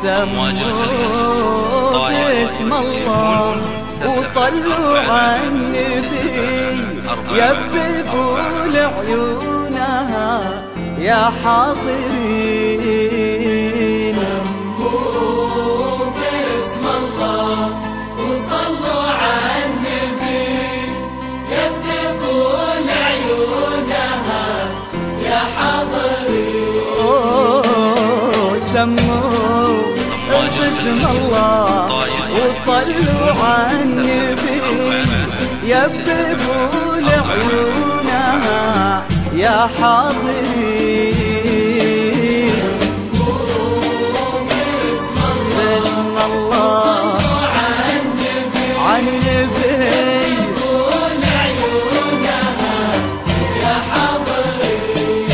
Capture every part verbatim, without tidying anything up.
سموا باسم الله وصلوا على النبي يبذوا لعيونها يا حاضرين. سموا باسم الله وصلوا على النبي يبذوا لعيونها يا حاضرين. سموا باسم الله وصلوا على النبي يبذوا لعيونها يا حاضرين. باسم الله عن النبي يبذوا لعيونها يا حاضرين.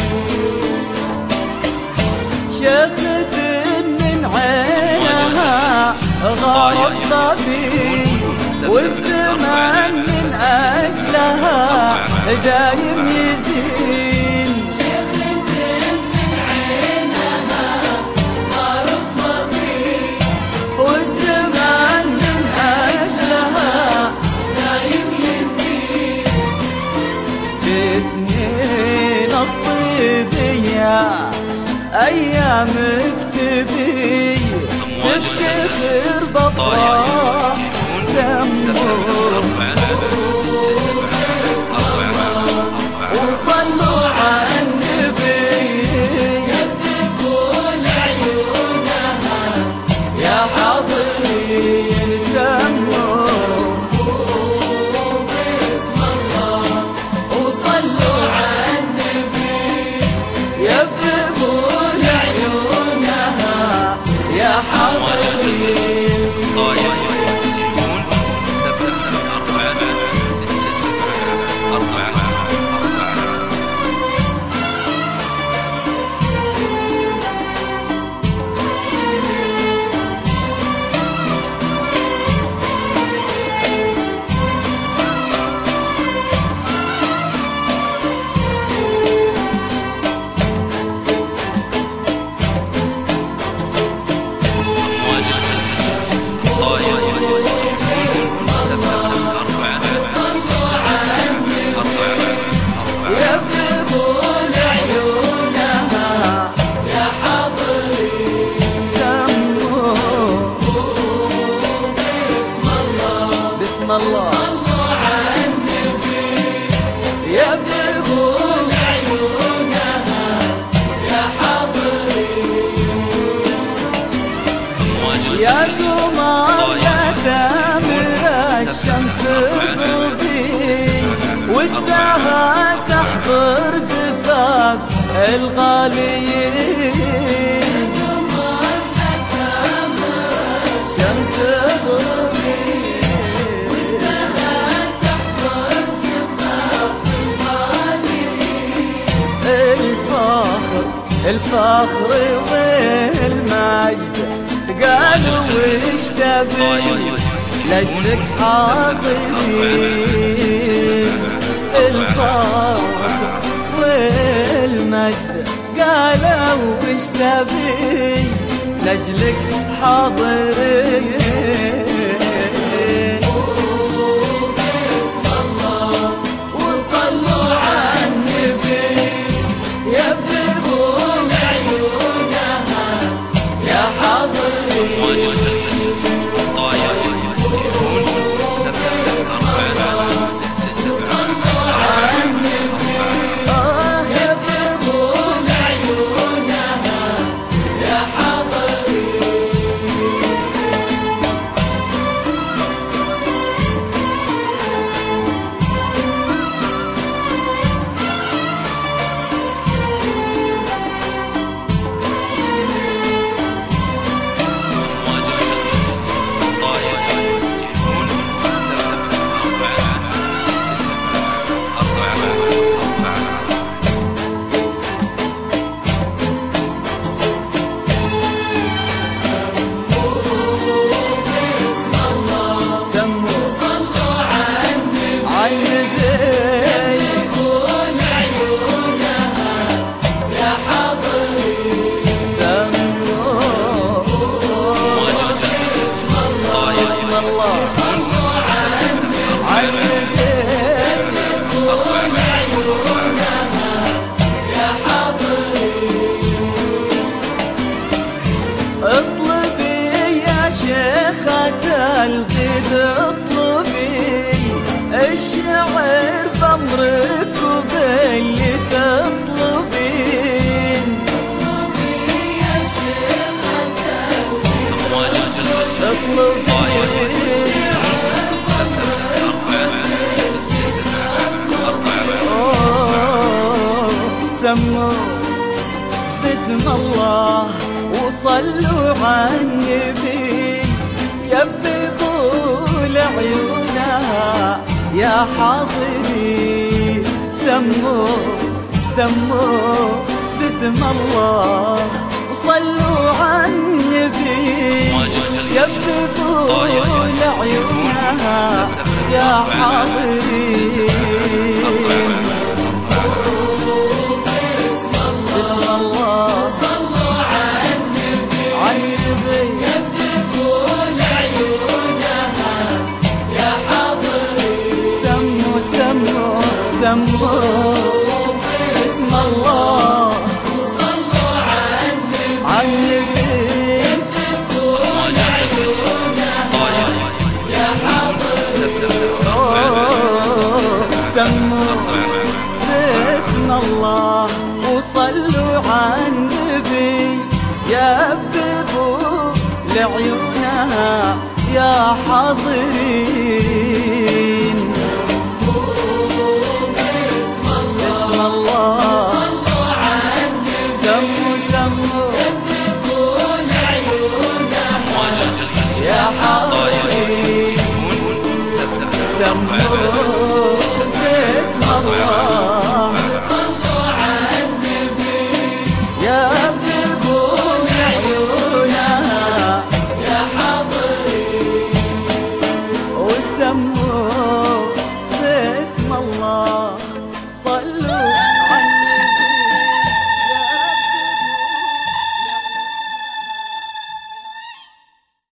شفت من عينها غرب طبيب والزمان من أجلها دايم يزين. شفت من عينها غرب طبيب والزمان من أجلها دايم يزين. بسنين الطيبية أيامك تبي تفتخر بطرح سموا وصلوا على النبي يبذوا لعيونها يا حاضرين. سموا باسم الله وصلوا على النبي يبذوا لعيونها يا حاضرين. الله صلوا على النبي يبذوا لعيونها يا حاضرين. يا قمر يا تامر الشمس غربي والدها تحضر زفاف الغاليين. شمس غربي الفخر والمجد قالوا وش تبي لجلك حاضرين. الفخر والمجد قالوا وش تبي لجلك حاضرين. باسم الله وصلوا على النبي يبذوا لعيونها يا حاضرين. صلوا على النبي يبذوا لعيونها يا حاضرين. وصلوا على النبي يببوا لعيونها يا حاضرين سموا سموا باسم الله وصلوا على النبي يببوا لعيونها يا حاضرين باسم الله صلوا على النبي على النبي يبدوا لعيونها يا حاضرين سموا سموا سموا باسم الله صلوا على النبي على النبي يبدوا لعيونها يا حاضرين سموا باسم الله وصلوا على النبي يببوا لعيونها يا حاضرين باسم باسم الله صلوا على النبي سموا سموا يبدوا لعيونها يا حاضرين سموا باسم الله